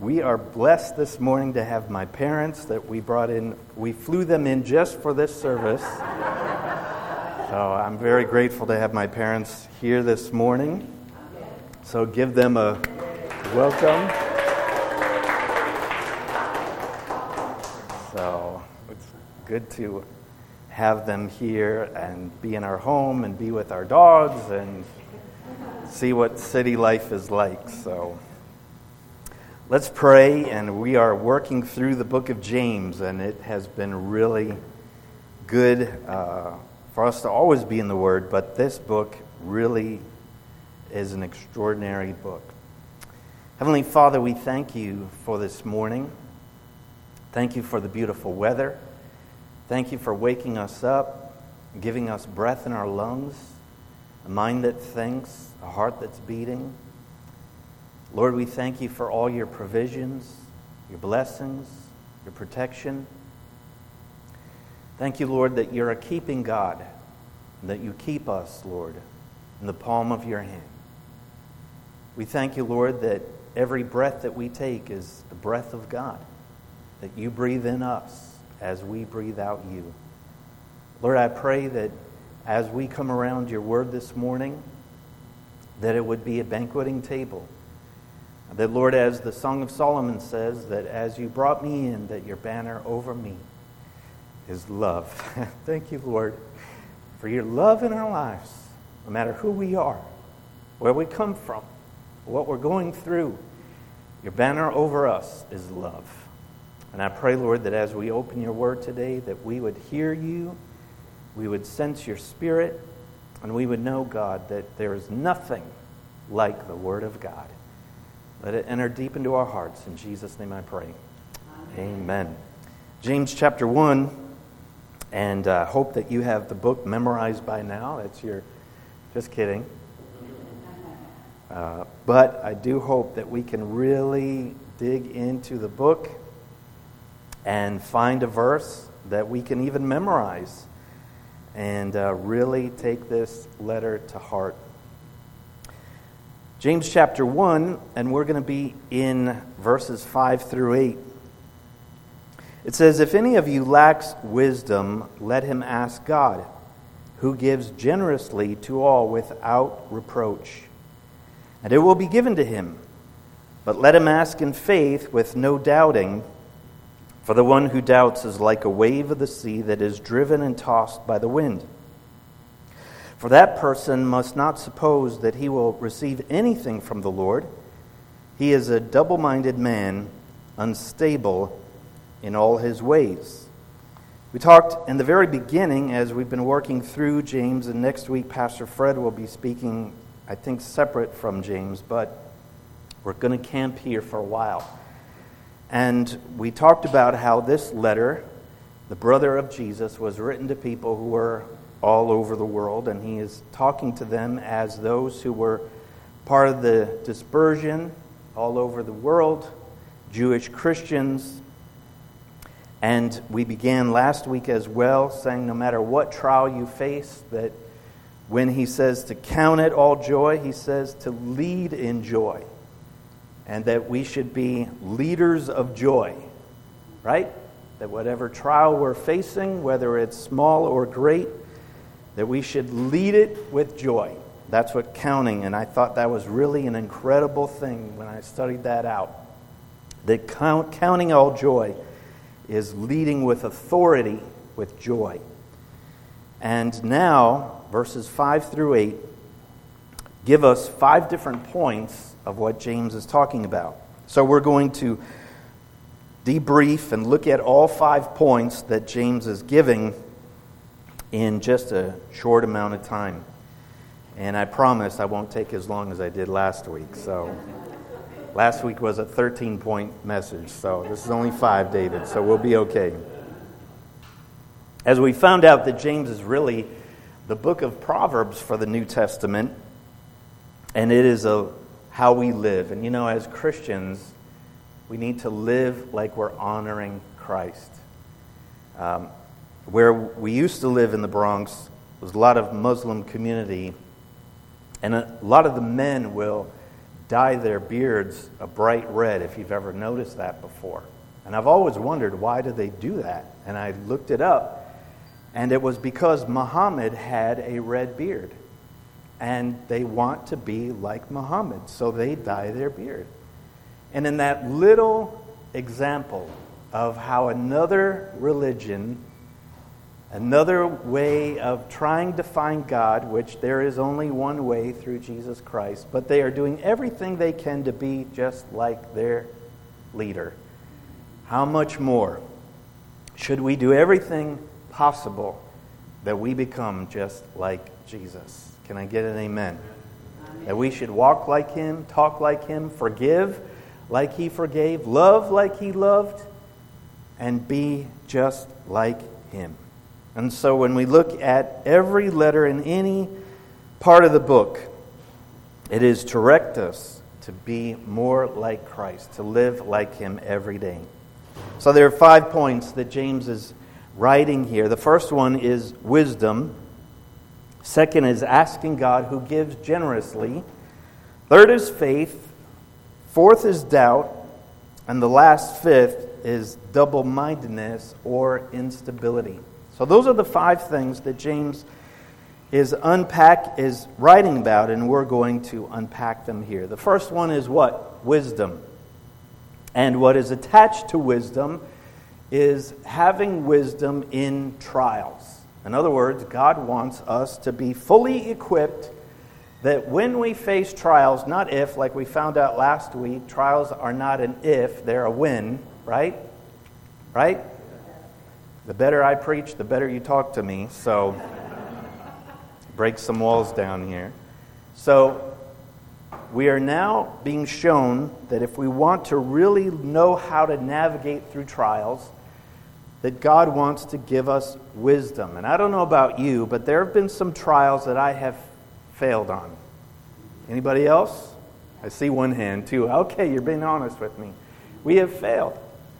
We are blessed this morning to have my parents that we brought in. We flew them in just for this service. So I'm very grateful to have my parents here this morning. So give them a welcome. So it's good to have them here and be in our home and be with our dogs and see what city life is like. So let's pray, and we are working through the book of James, and it has been really good for us to always be in the Word, but this book really is an extraordinary book. Heavenly Father, we thank you for this morning. Thank you for the beautiful weather. Thank you for waking us up, giving us breath in our lungs, a mind that thinks, a heart that's beating. Lord, we thank you for all your provisions, your blessings, your protection. Thank you, Lord, that you're a keeping God, and that you keep us, Lord, in the palm of your hand. We thank you, Lord, that every breath that we take is the breath of God, that you breathe in us as we breathe out you. Lord, I pray that as we come around your word this morning, that it would be a banqueting table. That, Lord, as the Song of Solomon says, that as you brought me in, that your banner over me is love. Thank you, Lord, for your love in our lives, no matter who we are, where we come from, what we're going through. Your banner over us is love. And I pray, Lord, that as we open your word today, that we would hear you, we would sense your spirit, and we would know, God, that there is nothing like the word of God. Let it enter deep into our hearts. In Jesus' name I pray. Amen. James chapter 1, and I hope that you have the book memorized by now. That's your, just kidding. But I do hope that we can really dig into the book and find a verse that we can even memorize and really take this letter to heart. James chapter 1, and we're going to be in verses 5 through 8. It says, "If any of you lacks wisdom, let him ask God, who gives generously to all without reproach, and it will be given to him. But let him ask in faith with no doubting, for the one who doubts is like a wave of the sea that is driven and tossed by the wind. For that person must not suppose that he will receive anything from the Lord. He is a double-minded man, unstable in all his ways." We talked in the very beginning as we've been working through James, and next week Pastor Fred will be speaking, I think, separate from James, but we're going to camp here for a while. And we talked about how this letter, the brother of Jesus, was written to people who were all over the world, and he is talking to them as those who were part of the dispersion all over the world, Jewish Christians. And we began last week as well, saying no matter what trial you face, that when he says to count it all joy, he says to lead in joy, and that we should be leaders of joy, right? That whatever trial we're facing, whether it's small or great, that we should lead it with joy. That's what counting, and I thought that was really an incredible thing when I studied that out. That counting all joy is leading with authority, with joy. And now, verses 5 through 8 give us 5 different points of what James is talking about. So we're going to debrief and look at all 5 points that James is giving in just a short amount of time. And I promise I won't take as long as I did last week. So last week was a 13-point message, so this is only 5, David, so we'll be okay. As we found out that James is really the book of Proverbs for the New Testament, and it is how we live. And you know, as Christians, we need to live like we're honoring Christ. Where we used to live in the Bronx was a lot of Muslim community, and a lot of the men will dye their beards a bright red, if you've ever noticed that before. And I've always wondered, why do they do that? And I looked it up, and it was because Muhammad had a red beard. And they want to be like Muhammad, so they dye their beard. And in that little example of how another religion, another way of trying to find God, which there is only one way through Jesus Christ, but they are doing everything they can to be just like their leader. How much more should we do everything possible that we become just like Jesus? Can I get an amen? That we should walk like Him, talk like Him, forgive like He forgave, love like He loved, and be just like Him. And so when we look at every letter in any part of the book, it is to direct us to be more like Christ, to live like Him every day. So there are 5 points that James is writing here. The first one is wisdom. Second is asking God, who gives generously. Third is faith. Fourth is doubt. And the last, fifth, is double-mindedness or instability. So those are the 5 things that James is writing about, and we're going to unpack them here. The first one is what? Wisdom. And what is attached to wisdom is having wisdom in trials. In other words, God wants us to be fully equipped that when we face trials, not if, like we found out last week, trials are not an if, they're a when, right? Right? The better I preach, the better you talk to me, so break some walls down here. So we are now being shown that if we want to really know how to navigate through trials, that God wants to give us wisdom. And I don't know about you, but there have been some trials that I have failed on. Anybody else? I see one hand too. Okay, you're being honest with me. We have failed.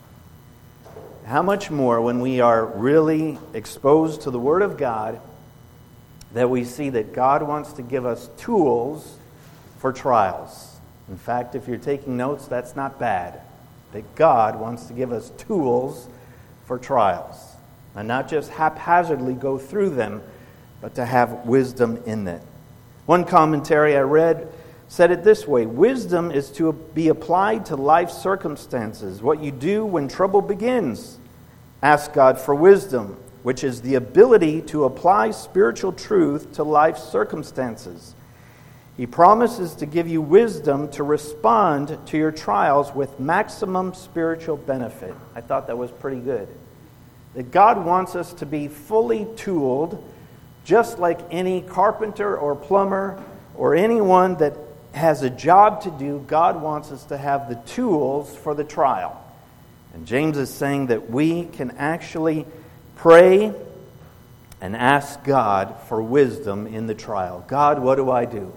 How much more when we are really exposed to the Word of God that we see that God wants to give us tools for trials. In fact, if you're taking notes, that's not bad. That God wants to give us tools for trials. And not just haphazardly go through them, but to have wisdom in it. One commentary I read said it this way: wisdom is to be applied to life circumstances, what you do when trouble begins. Ask God for wisdom, which is the ability to apply spiritual truth to life circumstances. He promises to give you wisdom to respond to your trials with maximum spiritual benefit. I thought that was pretty good. That God wants us to be fully tooled, just like any carpenter or plumber or anyone that has a job to do. God wants us to have the tools for the trial. And James is saying that we can actually pray and ask God for wisdom in the trial. God, what do I do?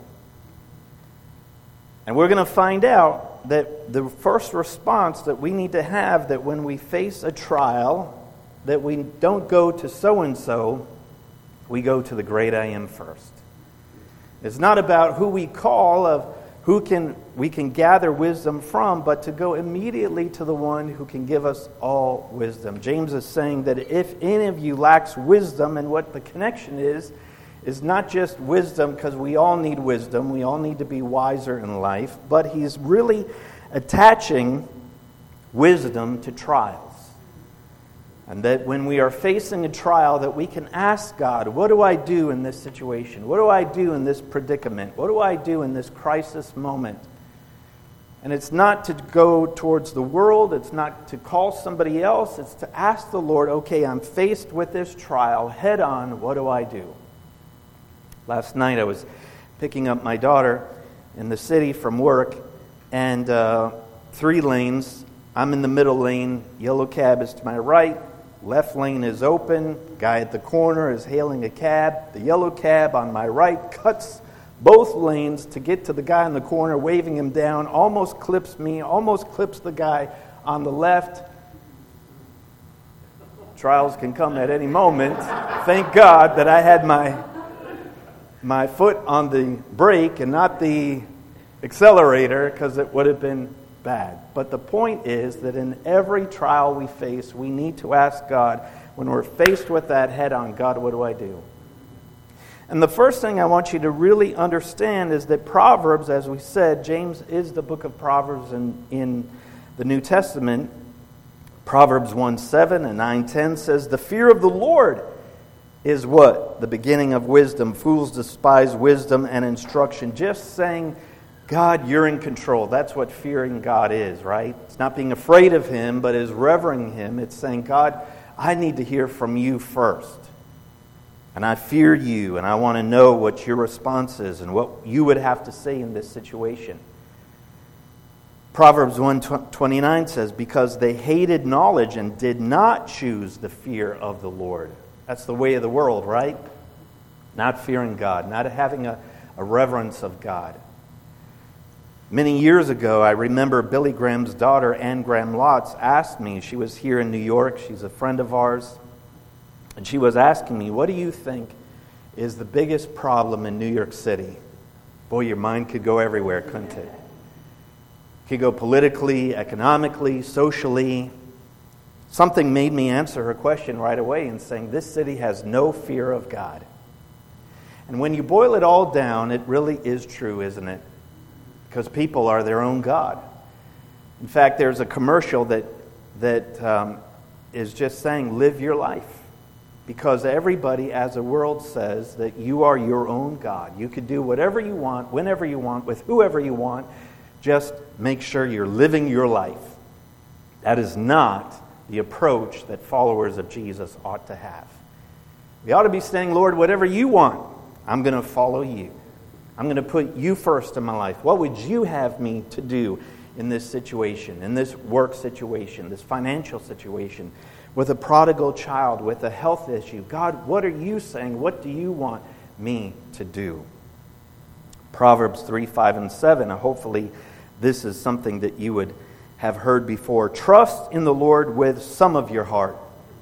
And we're going to find out that the first response that we need to have, that when we face a trial, that we don't go to so-and-so, we go to the great I Am first. It's not about who we call, of who we can gather wisdom from, but to go immediately to the one who can give us all wisdom. James is saying that if any of you lacks wisdom, and what the connection is not just wisdom, because we all need wisdom, we all need to be wiser in life, but he's really attaching wisdom to trials. And that when we are facing a trial, that we can ask God, what do I do in this situation? What do I do in this predicament? What do I do in this crisis moment? And it's not to go towards the world, it's not to call somebody else, it's to ask the Lord, okay, I'm faced with this trial, head on, what do I do? Last night I was picking up my daughter in the city from work, and 3 lanes. I'm in the middle lane, yellow cab is to my right, left lane is open, guy at the corner is hailing a cab. The yellow cab on my right cuts both lanes to get to the guy in the corner, waving him down, almost clips me, almost clips the guy on the left. Trials can come at any moment. Thank God that I had my foot on the brake and not the accelerator because it would have been bad. But the point is that in every trial we face, we need to ask God, when we're faced with that head on, God, what do I do? And the first thing I want you to really understand is that Proverbs, as we said, James is the book of Proverbs in the New Testament. Proverbs 1:7 and 9:10 says, "The fear of the Lord is what? The beginning of wisdom. Fools despise wisdom and instruction." Just saying, God, you're in control. That's what fearing God is, right? It's not being afraid of Him, but is revering Him. It's saying, God, I need to hear from you first. And I fear you, and I want to know what your response is and what you would have to say in this situation. Proverbs 1:29 says, "Because they hated knowledge and did not choose the fear of the Lord." That's the way of the world, right? Not fearing God, not having a reverence of God. Many years ago, I remember Billy Graham's daughter, Ann Graham Lotz, asked me, she was here in New York, she's a friend of ours, and she was asking me, what do you think is the biggest problem in New York City? Boy, your mind could go everywhere, couldn't it? It could go politically, economically, socially. Something made me answer her question right away in saying, this city has no fear of God. And when you boil it all down, it really is true, isn't it? Because people are their own God. In fact, there's a commercial that is just saying, live your life. Because everybody, as the world says, that you are your own God. You could do whatever you want, whenever you want, with whoever you want. Just make sure you're living your life. That is not the approach that followers of Jesus ought to have. We ought to be saying, Lord, whatever you want, I'm going to follow you. I'm going to put you first in my life. What would you have me to do in this situation, in this work situation, this financial situation, with a prodigal child, with a health issue? God, what are you saying? What do you want me to do? Proverbs 3, 5, and 7. Hopefully this is something that you would have heard before. Trust in the Lord with some of your heart.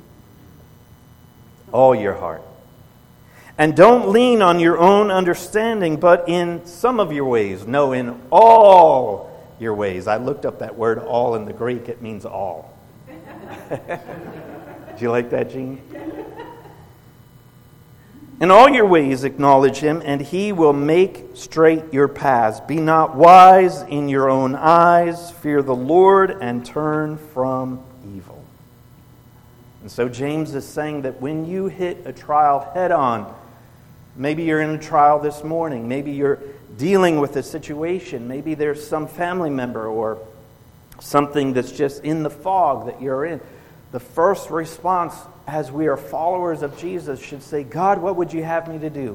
All your heart. And don't lean on your own understanding, but in some of your ways. No, in all your ways. I looked up that word all in the Greek. It means all. Did you like that, Gene? In all your ways acknowledge Him, and He will make straight your paths. Be not wise in your own eyes. Fear the Lord and turn from evil. And so James is saying that when you hit a trial head on, maybe you're in a trial this morning, maybe you're dealing with a situation, maybe there's some family member or something that's just in the fog that you're in, the first response as we are followers of Jesus should say, God, what would you have me to do?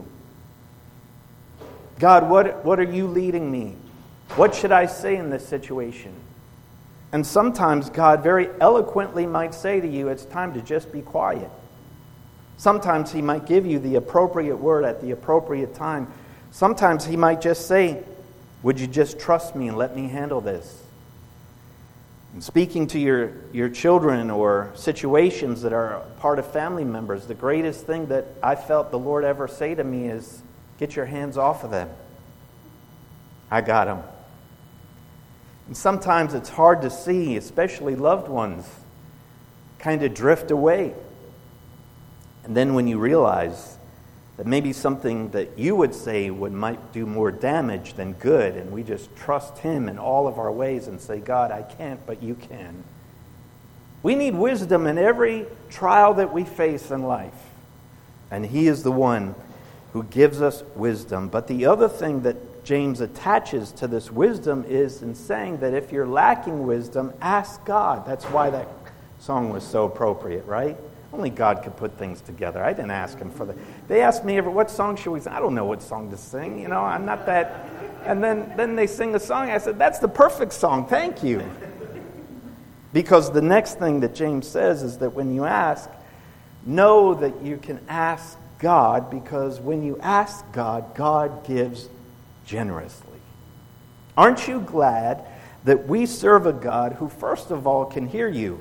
God, what are you leading me? What should I say in this situation? And sometimes God very eloquently might say to you, it's time to just be quiet. Sometimes He might give you the appropriate word at the appropriate time. Sometimes He might just say, would you just trust me and let me handle this? And speaking to your children or situations that are part of family members, the greatest thing that I felt the Lord ever say to me is, get your hands off of them. I got them. And sometimes it's hard to see, especially loved ones, kind of drift away. And then when you realize that maybe something that you would say might do more damage than good, and we just trust Him in all of our ways and say, God, I can't, but you can. We need wisdom in every trial that we face in life. And He is the one who gives us wisdom. But the other thing that James attaches to this wisdom is in saying that if you're lacking wisdom, ask God. That's why that song was so appropriate, right? Only God could put things together. I didn't ask Him for that. They asked me, what song should we sing? I don't know what song to sing. I'm not that. And then they sing the song. I said, that's the perfect song. Thank you. Because the next thing that James says is that when you ask, know that you can ask God, because when you ask God, God gives generously. Aren't you glad that we serve a God who, first of all, can hear you?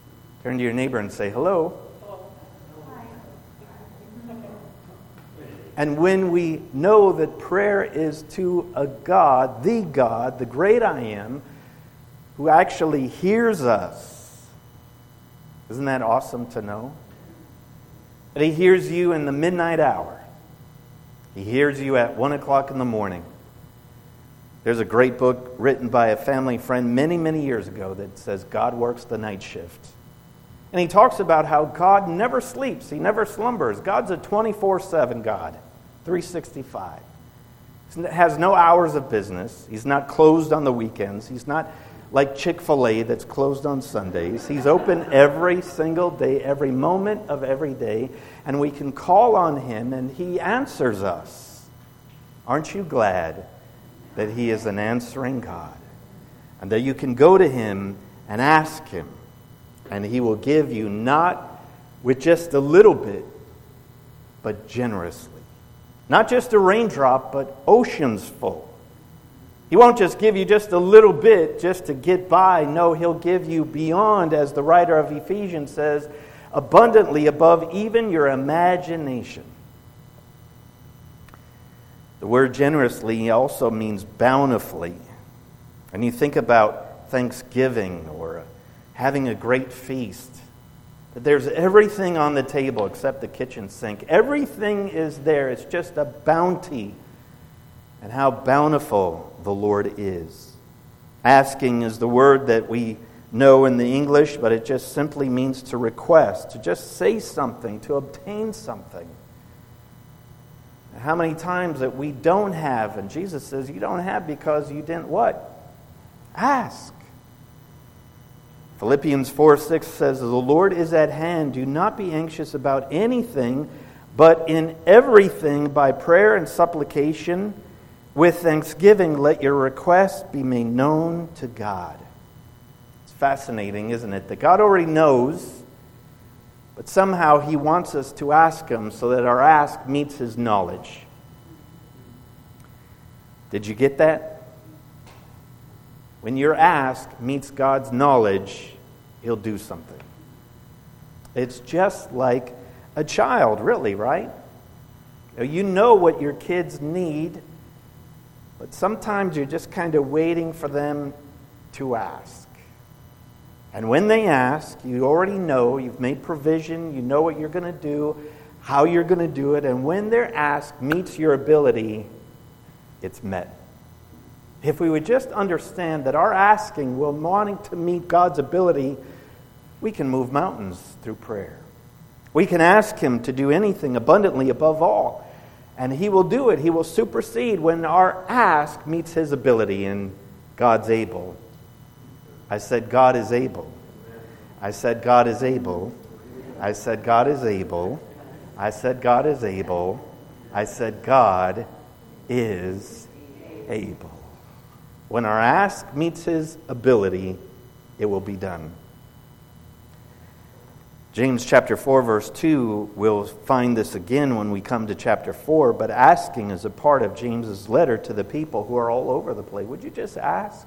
Turn to your neighbor and say, hello. And when we know that prayer is to a God, the great I am, who actually hears us, isn't that awesome to know? That He hears you in the midnight hour. He hears you at 1 o'clock in the morning. There's a great book written by a family friend many, many years ago that says God works the night shift. And he talks about how God never sleeps. He never slumbers. God's a 24/7 God, 365. He has no hours of business. He's not closed on the weekends. He's not like Chick-fil-A that's closed on Sundays. He's open every single day, every moment of every day. And we can call on Him and He answers us. Aren't you glad that He is an answering God? And that you can go to Him and ask Him. And He will give you not with just a little bit, but generously. Not just a raindrop, but oceans full. He won't just give you just a little bit just to get by. No, He'll give you beyond, as the writer of Ephesians says, abundantly above even your imagination. The word generously also means bountifully. And you think about Thanksgiving or having a great feast. That there's everything on the table except the kitchen sink. Everything is there. It's just a bounty. And how bountiful the Lord is. Asking is the word that we know in the English, but it just simply means to request, to just say something, to obtain something. How many times that we don't have, and Jesus says you don't have because you didn't what? Ask. Philippians 4:6 says, the Lord is at hand. Do not be anxious about anything, but in everything by prayer and supplication, with thanksgiving, let your requests be made known to God. It's fascinating, isn't it? That God already knows, but somehow He wants us to ask Him so that our ask meets His knowledge. Did you get that? When your ask meets God's knowledge, He'll do something. It's just like a child, really, right? You know what your kids need, but sometimes you're just kind of waiting for them to ask. And when they ask, you already know, you've made provision, you know what you're going to do, how you're going to do it, and when their ask meets your ability, it's met. If we would just understand that our asking will wanting to meet God's ability, we can move mountains through prayer. We can ask Him to do anything abundantly above all. And He will do it. He will supersede when our ask meets His ability, and God's able. I said God is able. I said God is able. I said God is able. I said God is able. I said God is able. When our ask meets His ability, it will be done. James chapter 4 verse 2, we'll find this again when we come to chapter 4, but asking is a part of James's letter to the people who are all over the place. Would you just ask?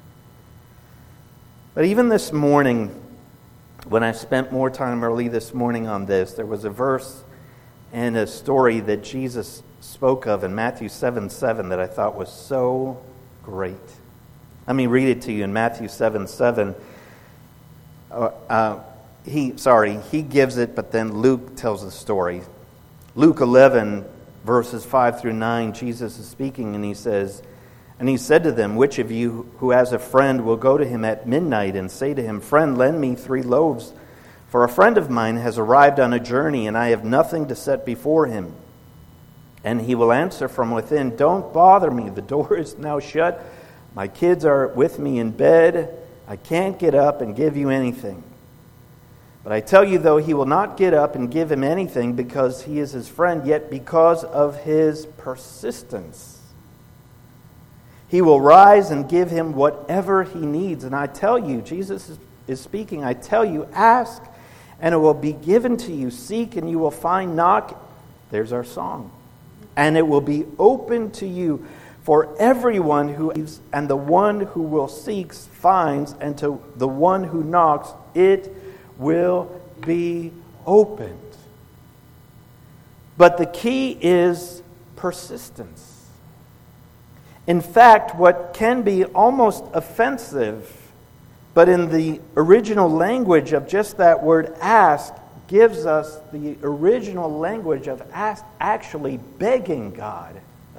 But even this morning, when I spent more time early this morning on this, there was a verse and a story that Jesus spoke of in Matthew 7:7 that I thought was so great. Let me read it to you in Matthew 7:7. He gives it, but then Luke tells the story. Luke 11, verses 5 through 9, Jesus is speaking and He says, and He said to them, which of you who has a friend will go to him at midnight and say to him, friend, lend me 3 loaves, for a friend of mine has arrived on a journey and I have nothing to set before him. And he will answer from within, don't bother me, the door is now shut, my kids are with me in bed, I can't get up and give you anything. But I tell you, though he will not get up and give him anything because he is his friend, yet because of his persistence, he will rise and give him whatever he needs. And I tell you, Jesus is speaking, I tell you, ask and it will be given to you. Seek and you will find. Knock, there's our song. And it will be open to you. For everyone who is, and the one who will seek finds, and to the one who knocks, it will be opened. But the key is persistence. In fact, what can be almost offensive, but in the original language of just that word ask, gives us the original language of actually begging God.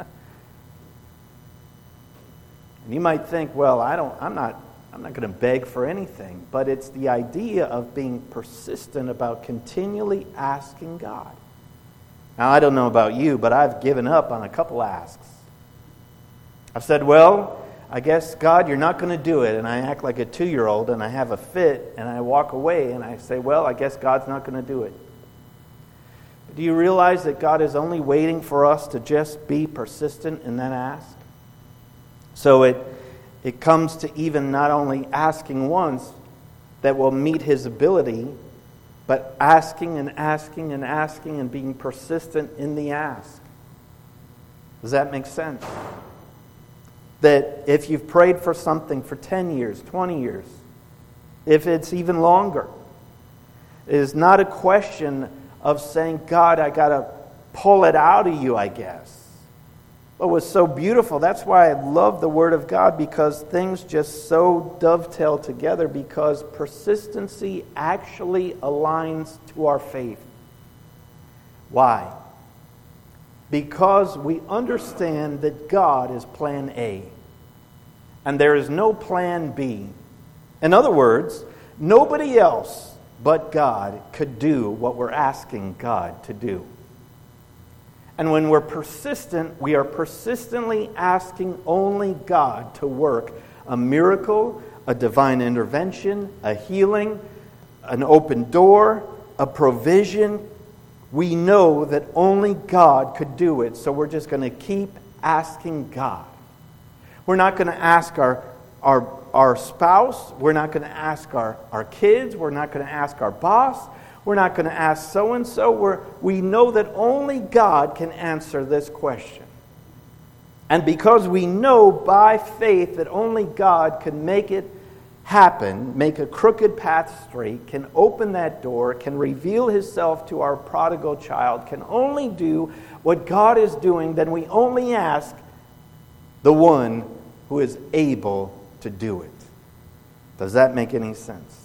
And you might think, well, I'm not going to beg for anything, but it's the idea of being persistent about continually asking God. Now, I don't know about you, but I've given up on a couple asks. I've said, well, I guess, God, you're not going to do it. And I act like a 2-year-old and I have a fit and I walk away and I say, well, I guess God's not going to do it. But do you realize that God is only waiting for us to just be persistent in that ask? So it comes to even not only asking once that will meet His ability, but asking and asking and asking and being persistent in the ask. Does that make sense? That if you've prayed for something for 10 years, 20 years, if it's even longer, it is not a question of saying, God, I got to pull it out of you, I guess. But what's so beautiful, that's why I love the Word of God, because things just so dovetail together, because persistency actually aligns to our faith. Why? Because we understand that God is plan A, and there is no plan B. In other words, nobody else but God could do what we're asking God to do. And when we're persistent, we are persistently asking only God to work a miracle, a divine intervention, a healing, an open door, a provision. We know that only God could do it, so we're just going to keep asking God. We're not going to ask our spouse. We're not going to ask our kids. We're not going to ask our boss. We're not going to ask so-and-so. We know that only God can answer this question. And because we know by faith that only God can make it happen, make a crooked path straight, can open that door, can reveal Himself to our prodigal child, can only do what God is doing, then we only ask the one who is able to do it. Does that make any sense?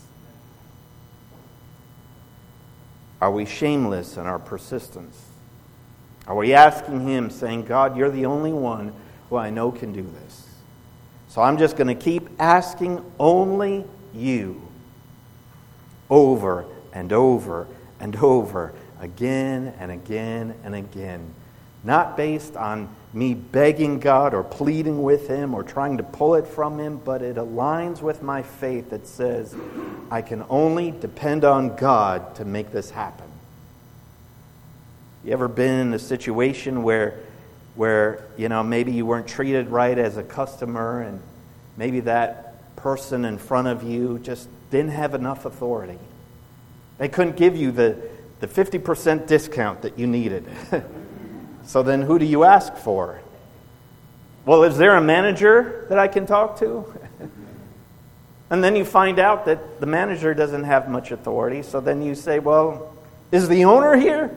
Are we shameless in our persistence? Are we asking Him, saying, God, you're the only one who I know can do this. So I'm just going to keep asking only you over and over and over, again and again and again. Not based on me begging God or pleading with Him or trying to pull it from Him, but it aligns with my faith that says, I can only depend on God to make this happen. You ever been in a situation where maybe you weren't treated right as a customer, and maybe that person in front of you just didn't have enough authority? They couldn't give you the 50% discount that you needed. So then who do you ask for? Well, is there a manager that I can talk to? And then you find out that the manager doesn't have much authority. So then you say, well, is the owner here?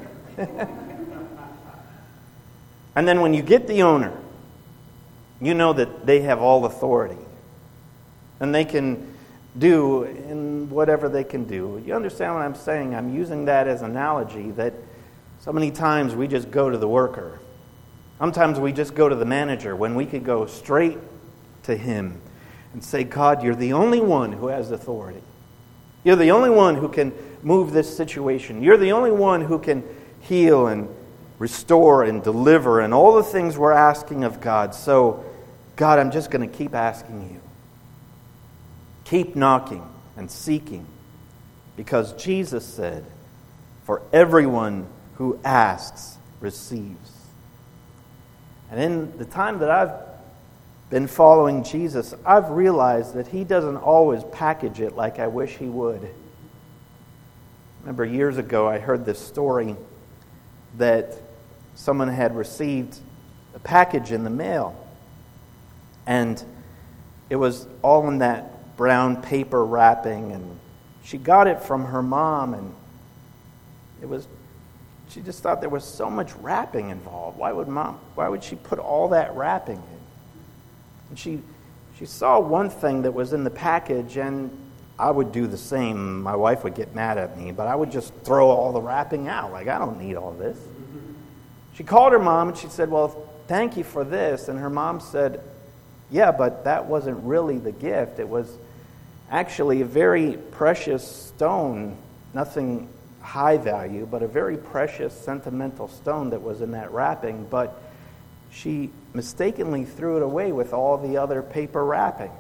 And then when you get the owner, you know that they have all authority. And they can do in whatever they can do. You understand what I'm saying? I'm using that as an analogy that so many times we just go to the worker. Sometimes we just go to the manager when we could go straight to Him and say, God, you're the only one who has authority. You're the only one who can move this situation. You're the only one who can heal and restore and deliver and all the things we're asking of God. So, God, I'm just going to keep asking you. Keep knocking and seeking. Because Jesus said, for everyone who asks receives. And in the time that I've been following Jesus, I've realized that He doesn't always package it like I wish He would. Remember years ago I heard this story that someone had received a package in the mail, and it was all in that brown paper wrapping, and she got it from her mom, and it was She just thought there was so much wrapping involved. Why would she put all that wrapping in? And she saw one thing that was in the package, and I would do the same. My wife would get mad at me, but I would just throw all the wrapping out. Like, I don't need all this. She called her mom, and she said, well, thank you for this. And her mom said, yeah, but that wasn't really the gift. It was actually a very precious stone, nothing high value, but a very precious sentimental stone that was in that wrapping, but she mistakenly threw it away with all the other paper wrapping.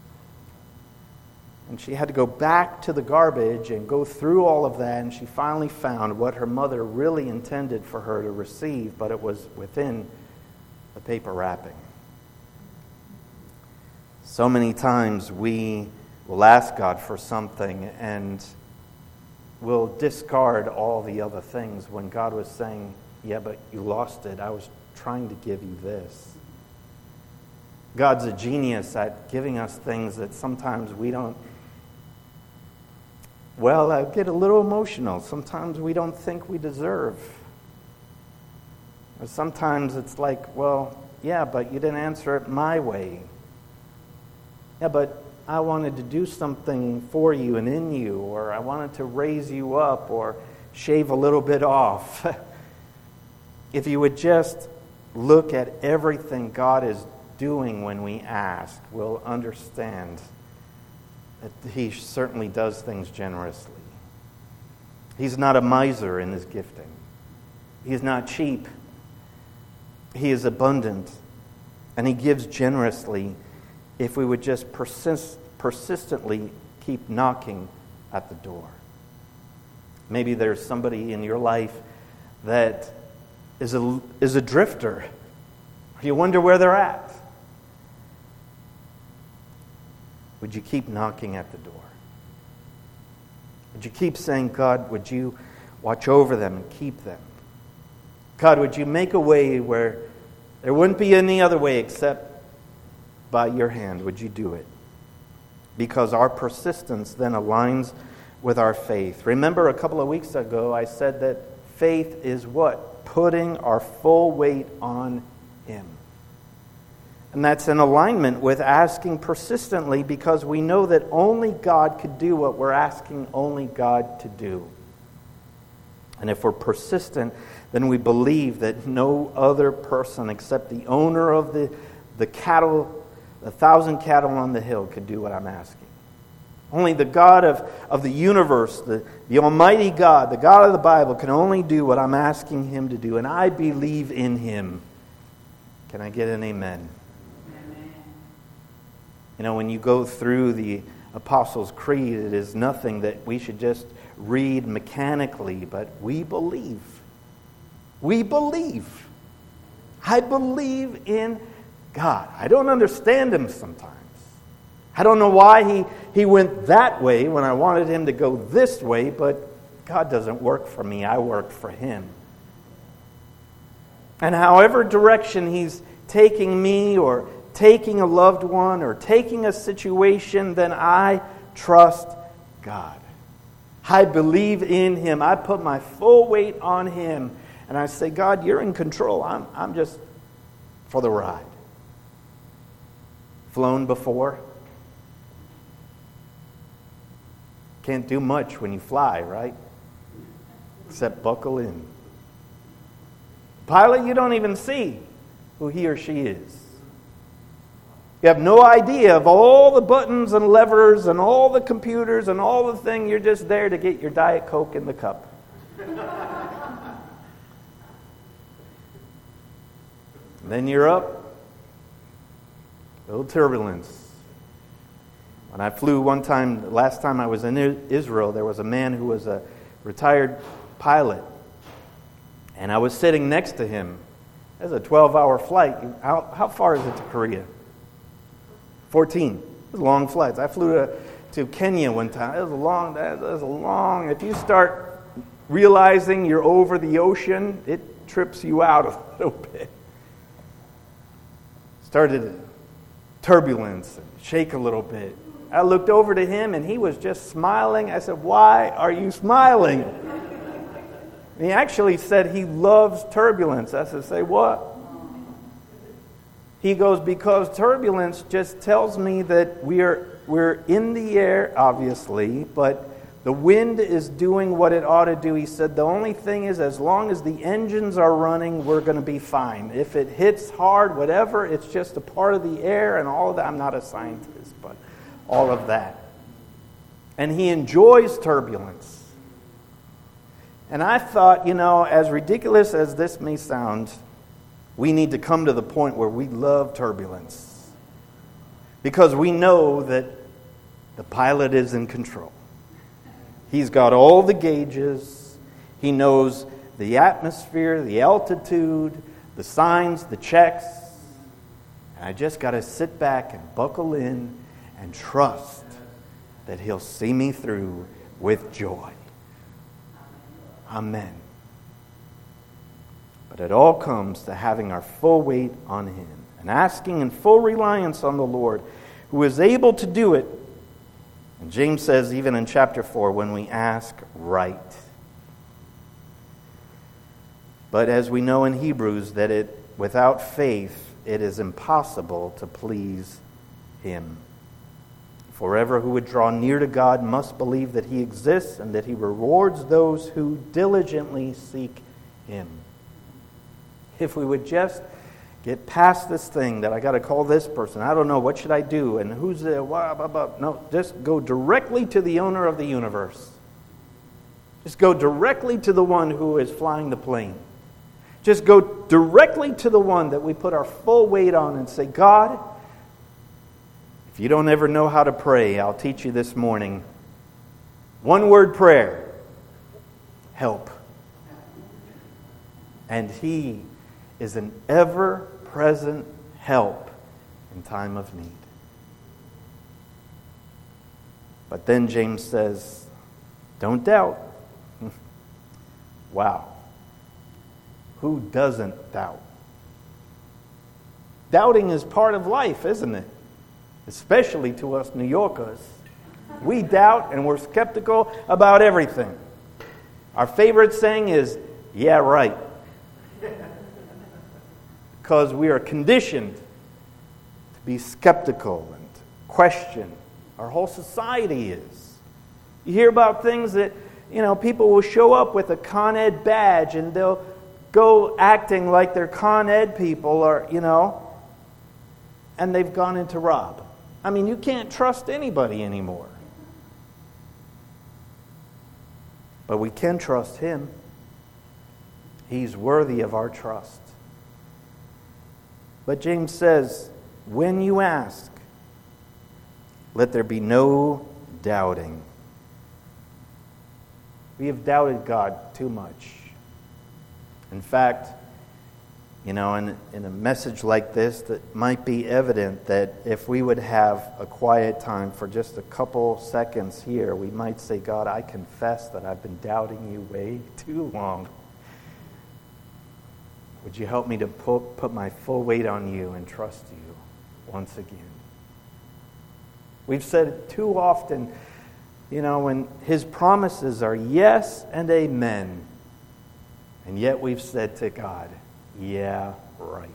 And she had to go back to the garbage and go through all of that, and she finally found what her mother really intended for her to receive, but it was within the paper wrapping. So many times we will ask God for something and we'll discard all the other things when God was saying, yeah, but you lost it. I was trying to give you this. God's a genius at giving us things that sometimes we don't. Well, I get a little emotional. Sometimes we don't think we deserve. Or sometimes it's like, well, yeah, but you didn't answer it my way. Yeah, but I wanted to do something for you and in you, or I wanted to raise you up or shave a little bit off. If you would just look at everything God is doing when we ask, we'll understand that He certainly does things generously. He's not a miser in His gifting. He's not cheap. He is abundant, and He gives generously if we would just persistently keep knocking at the door. Maybe there's somebody in your life that is a drifter. You wonder where they're at. Would you keep knocking at the door? Would you keep saying, God, would you watch over them and keep them? God, would you make a way where there wouldn't be any other way except by your hand? Would you do it? Because our persistence then aligns with our faith. Remember a couple of weeks ago I said that faith is what? Putting our full weight on Him. And that's in alignment with asking persistently, because we know that only God could do what we're asking only God to do. And if we're persistent, then we believe that no other person except the owner of the cattle, the 1,000 cattle on the hill, could do what I'm asking. Only the God of the universe, the Almighty God, the God of the Bible, can only do what I'm asking Him to do. And I believe in Him. Can I get an amen? Amen. You know, when you go through the Apostles' Creed, it is nothing that we should just read mechanically, but we believe. We believe. I believe in God. I don't understand Him sometimes. I don't know why he went that way when I wanted Him to go this way, but God doesn't work for me. I work for Him. And however direction He's taking me or taking a loved one or taking a situation, then I trust God. I believe in Him. I put my full weight on Him. And I say, God, you're in control. I'm just for the ride. Flown before? Can't do much when you fly, right? Except buckle in. Pilot, you don't even see who he or she is. You have no idea of all the buttons and levers and all the computers and all the things. You're just there to get your Diet Coke in the cup. Then you're up. A little turbulence. When I flew one time, last time I was in Israel, there was a man who was a retired pilot. And I was sitting next to him. It was a 12-hour flight. How far is it to Korea? 14. It was long flights. I flew to Kenya one time. It was a long. If you start realizing you're over the ocean, it trips you out a little bit. Started turbulence and shake a little bit. I looked over to him and he was just smiling. I said, "Why are you smiling?" He actually said he loves turbulence. I said, say what? He goes, because turbulence just tells me that we're in the air, obviously, but the wind is doing what it ought to do. He said the only thing is, as long as the engines are running, we're going to be fine. If it hits hard, whatever, it's just a part of the air and all of that. I'm not a scientist, but all of that. And he enjoys turbulence. And I thought, as ridiculous as this may sound, we need to come to the point where we love turbulence. Because we know that the pilot is in control. He's got all the gauges. He knows the atmosphere, the altitude, the signs, the checks. And I just got to sit back and buckle in and trust that He'll see me through with joy. Amen. But it all comes to having our full weight on Him and asking in full reliance on the Lord, who is able to do it. And James says, even in chapter 4, when we ask right. But as we know in Hebrews, that without faith it is impossible to please Him. For everyone who would draw near to God must believe that He exists and that He rewards those who diligently seek Him. If we would just get past this thing that I got to call this person, I don't know, what should I do? And who's there? No, just go directly to the owner of the universe. Just go directly to the one who is flying the plane. Just go directly to the one that we put our full weight on and say, God, if you don't ever know how to pray, I'll teach you this morning. One word prayer. Help. And He is an ever-present help in time of need. But then James says, don't doubt. Wow. Who doesn't doubt? Doubting is part of life, isn't it? Especially to us New Yorkers. We doubt and we're skeptical about everything. Our favorite saying is, yeah, right. Because we are conditioned to be skeptical and question. Our whole society is. You hear about things that, people will show up with a Con Ed badge and they'll go acting like they're Con Ed people or, and they've gone into rob. I mean, you can't trust anybody anymore. But we can trust Him. He's worthy of our trust. But James says, when you ask, let there be no doubting. We have doubted God too much. In fact, in a message like this, that might be evident that if we would have a quiet time for just a couple seconds here, we might say, God, I confess that I've been doubting you way too long. Would you help me to put my full weight on you and trust you once again? We've said it too often, when His promises are yes and amen. And yet we've said to God, yeah, right.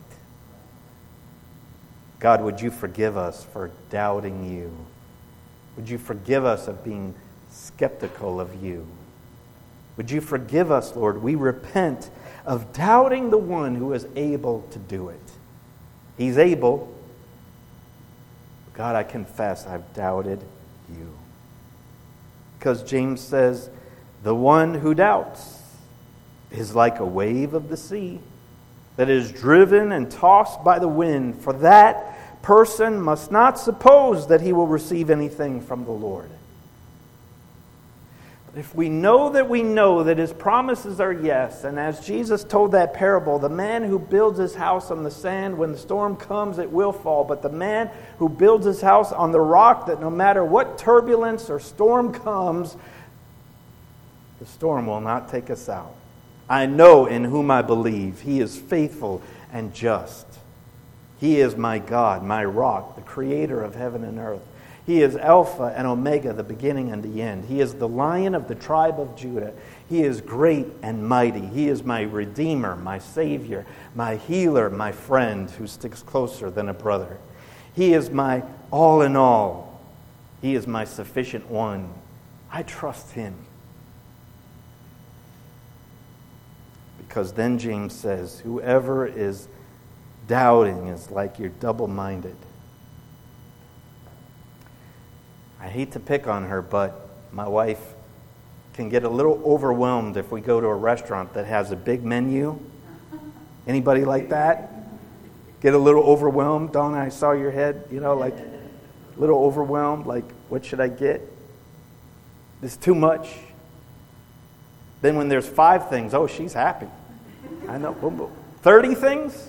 God, would you forgive us for doubting you? Would you forgive us of being skeptical of you? Would you forgive us, Lord? We repent of doubting the one who is able to do it. He's able. God, I confess I've doubted you. Because James says, the one who doubts is like a wave of the sea that is driven and tossed by the wind. For that person must not suppose that he will receive anything from the Lord. But if we know that His promises are yes, and as Jesus told that parable, the man who builds his house on the sand, when the storm comes, it will fall. But the man who builds his house on the rock, that no matter what turbulence or storm comes, the storm will not take us out. I know in whom I believe. He is faithful and just. He is my God, my rock, the creator of heaven and earth. He is Alpha and Omega, the beginning and the end. He is the Lion of the tribe of Judah. He is great and mighty. He is my Redeemer, my Savior, my healer, my friend who sticks closer than a brother. He is my all in all. He is my sufficient one. I trust Him. Because then James says, whoever is doubting is like you're double-minded. I hate to pick on her, but my wife can get a little overwhelmed if we go to a restaurant that has a big menu. Anybody like that? Get a little overwhelmed? Donna, I saw your head, like a little overwhelmed, like, what should I get? It's too much. Then when there's 5 things, oh, she's happy. I know, boom, boom. 30 things?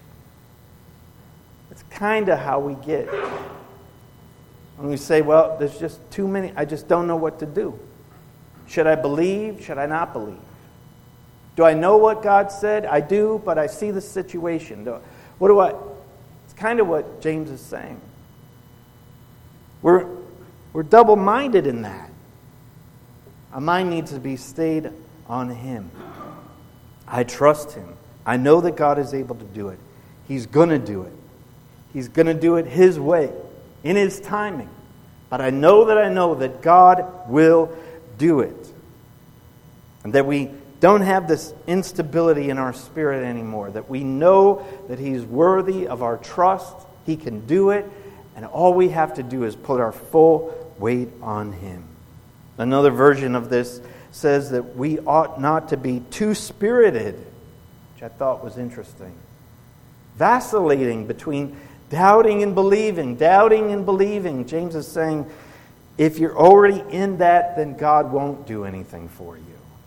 It's kind of how we get. When we say, well, there's just too many, I just don't know what to do. Should I believe? Should I not believe? Do I know what God said? I do, but I see the situation. It's kind of what James is saying. We're double-minded in that. Our mind needs to be stayed on Him. I trust Him. I know that God is able to do it. He's going to do it. He's going to do it His way, in His timing. But I know that God will do it. And that we don't have this instability in our spirit anymore. That we know that He's worthy of our trust. He can do it. And all we have to do is put our full weight on Him. Another version of this says that we ought not to be too spirited, which I thought was interesting. Vacillating between doubting and believing, doubting and believing. James is saying, if you're already in that, then God won't do anything for you.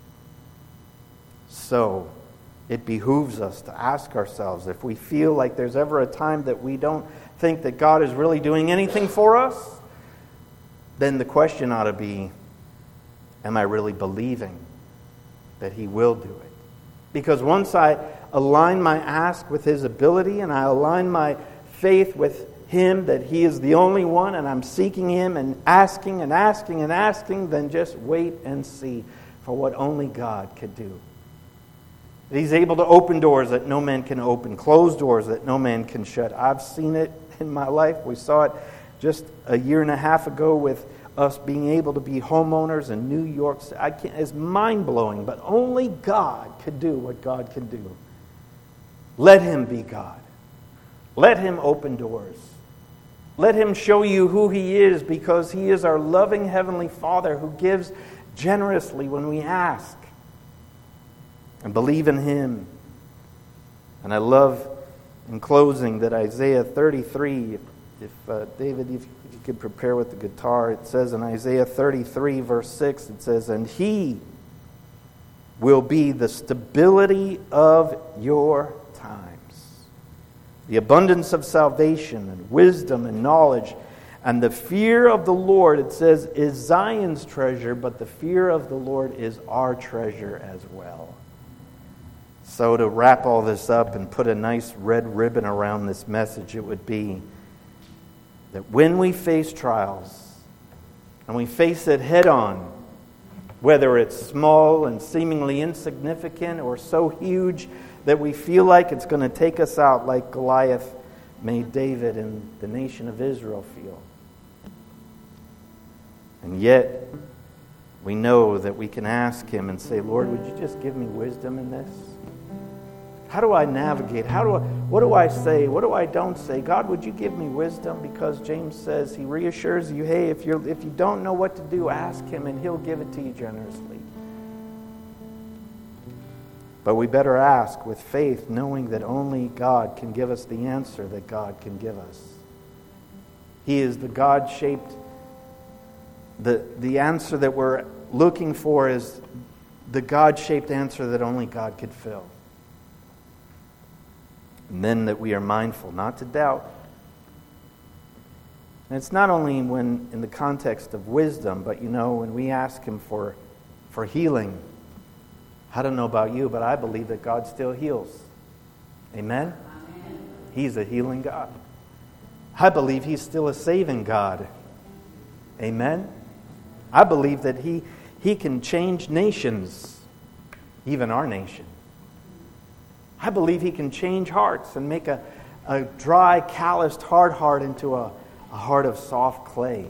So, it behooves us to ask ourselves, if we feel like there's ever a time that we don't think that God is really doing anything for us, then the question ought to be, am I really believing that He will do it? Because once I align my ask with His ability and I align my faith with Him that He is the only one and I'm seeking Him and asking and asking and asking, then just wait and see for what only God could do. He's able to open doors that no man can open, close doors that no man can shut. I've seen it in my life. We saw it just a year and a half ago with us being able to be homeowners in New York. It's mind-blowing, but only God could do what God can do. Let Him be God. Let Him open doors. Let Him show you who He is, because He is our loving Heavenly Father who gives generously when we ask. And believe in Him. And I love, in closing, that Isaiah 33, David, if you could prepare with the guitar, it says in Isaiah 33, verse 6, it says, and He will be the stability of your times. The abundance of salvation and wisdom and knowledge and the fear of the Lord, it says, is Zion's treasure, but the fear of the Lord is our treasure as well. So to wrap all this up and put a nice red ribbon around this message, it would be that when we face trials, and we face it head on, whether it's small and seemingly insignificant or so huge that we feel like it's going to take us out, like Goliath made David and the nation of Israel feel. And yet, we know that we can ask Him and say, Lord, would you just give me wisdom in this? How do I navigate? What do I say? What do I don't say? God, would you give me wisdom? Because James says, he reassures you, hey, if you don't know what to do, ask Him and He'll give it to you generously. But we better ask with faith, knowing that only God can give us the answer that God can give us. He is the God-shaped, the answer that we're looking for is the God-shaped answer that only God could fill. And then that we are mindful not to doubt. And it's not only when in the context of wisdom, but when we ask Him for healing. I don't know about you, but I believe that God still heals. Amen? He's a healing God. I believe He's still a saving God. Amen? I believe that He can change nations, even our nation. I believe He can change hearts and make a dry, calloused, hard heart into a heart of soft clay.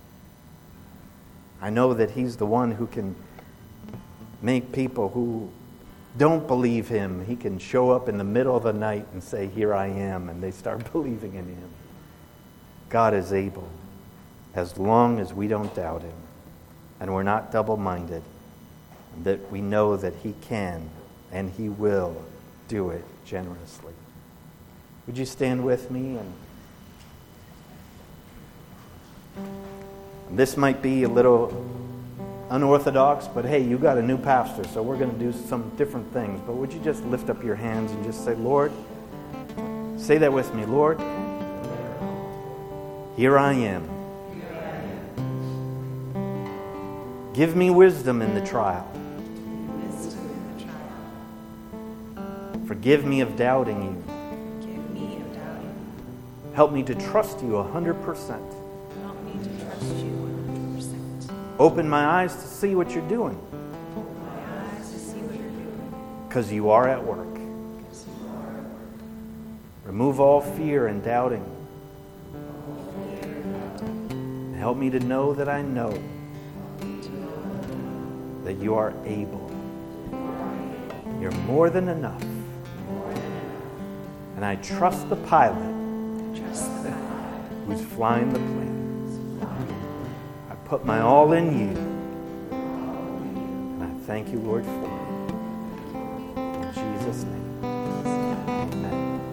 I know that He's the one who can make people who don't believe Him, He can show up in the middle of the night and say, "Here I am," and they start believing in Him. God is able, as long as we don't doubt Him and we're not double-minded, that we know that He can and He will do it generously. Would you stand with me? And this might be a little unorthodox, but hey, you got a new pastor, so we're going to do some different things. But would you just lift up your hands and just say, Lord, say that with me, Lord, here I am. Give me wisdom in the trial. Forgive me of doubting you. Help me to trust you 100%. Open my eyes to see what you're doing. Because you are at work. Remove all fear and doubting. Help me to know that I know that you are able. You're more than enough. And I trust the pilot who's flying the plane. I put my all in you. And I thank you, Lord, for it. In Jesus' name.